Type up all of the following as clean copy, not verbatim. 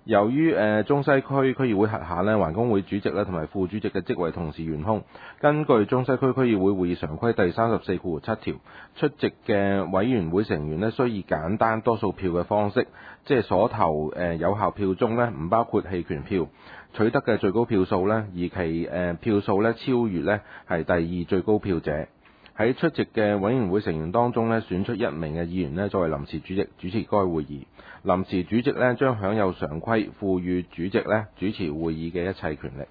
由於中西區區議會轄下咧環工會主席咧同埋副主席嘅職位同時懸空，根據中西區區議會會議常規第34.7條，出席嘅委員會成員咧需以簡單多數票嘅方式，即係所投有效票中咧唔包括棄權票，取得嘅最高票數咧，而其票數咧超越咧係第二最高票者。喺出席嘅委員會成員當中咧，選出一名嘅議員咧作為臨時主席主持該會議。臨時主席咧將享有常規賦予主席咧主持會議嘅一切權力。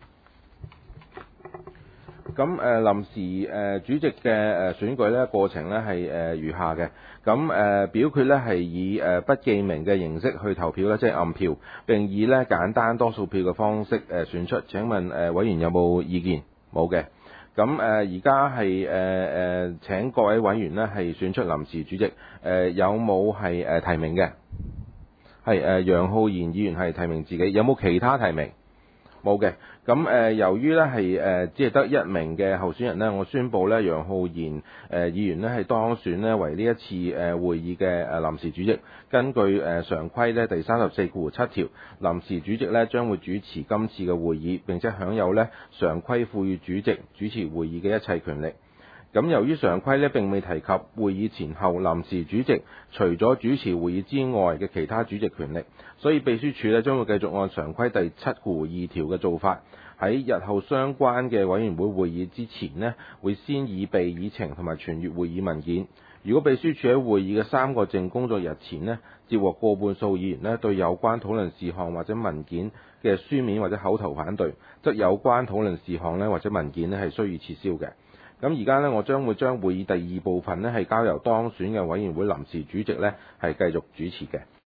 咁臨時主席嘅選舉咧過程咧係如下嘅。咁表決咧係以不記名嘅形式去投票咧，即係暗票，並以咧簡單多數票嘅方式選出。請問委員有冇意見？冇嘅。咁而家係請各位委員呢係選出臨時主席，有冇係提名嘅？係楊浩然議員係提名自己，有冇其他提名？冇嘅。咁由於呢係只係得一名嘅候選人呢，我宣布呢楊浩然議員呢係當選呢為呢一次會議嘅臨時主席。根據常規呢第34.7條，臨時主席呢將會主持今次嘅會議，並且享有呢常規賦予主席主持會議嘅一切權力。咁由於常規呢並未提及會議前後臨時主席除咗主持會議之外嘅其他主席權力，所以秘書處呢將會繼續按常規第7.2條嘅做法，喺日後相關嘅委員會會議之前呢，會先擬備議程同埋傳閱會議文件。如果秘書處喺會議嘅3個正工作日前呢，接獲過半數議員呢對有關討論事項或者文件嘅書面或者口頭反對，則有關討論事項呢或者文件呢係需要撤銷嘅。咁而家呢，我將會將會議第2部分呢係交由當選嘅委員會臨時主席呢係繼續主持嘅。